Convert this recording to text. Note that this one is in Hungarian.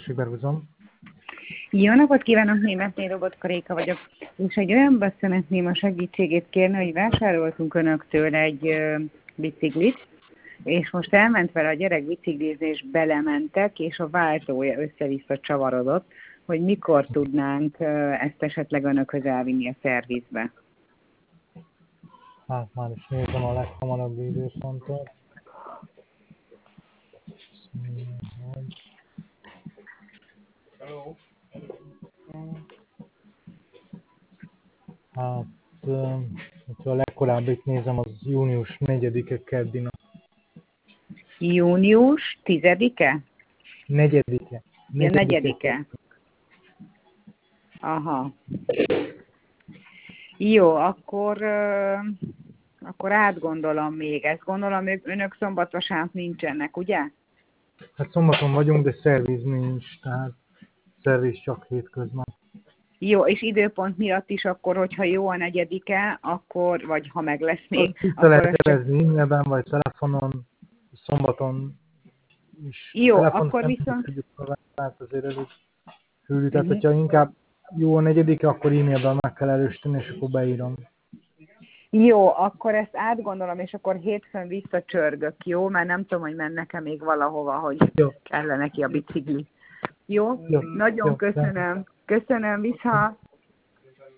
Tessék, Berguzom. Jó napot kívánok, Németné Robotka Réka vagyok, és egy olyanban szeretném a segítségét kérni, hogy vásároltunk önöktől egy biciklit, és most elment vele a gyerek biciklizni, és belementek, és a váltója össze-vissza csavarodott, hogy mikor tudnánk ezt esetleg önökhöz elvinni a szervizbe. Hát már is nézem a leghamarabbi időpontot. Hát, hogyha a legkorábbit nézem, az június 4-e keddi nap. Június 10-e? 4-e. Ja, 4-e. Aha. Jó, akkor átgondolom még. Ezt gondolom, önök szombat-vasárnap nincsenek, ugye? Hát szombaton vagyunk, de szerviz nincs, tehát szerviz csak hétköznap. Jó, és időpont miatt is akkor, hogyha jó a 4-e, akkor, vagy ha meg lesz még, Vissza lehet jelezni e-mailben, vagy telefonon, szombaton is. Jó, Telefonon akkor nem viszont... tudjuk tehát azért ez fűlű. Tehát, hogyha inkább jó a 4-e, akkor e-mailben meg kell erősíteni, és akkor beírom. Jó, akkor ezt átgondolom, és akkor hétfőn visszacsörgök, jó? Mert nem tudom, hogy mennek-e még valahova, hogy kellene neki a bicikli. Jó? Nagyon köszönöm. Köszönöm, vissza!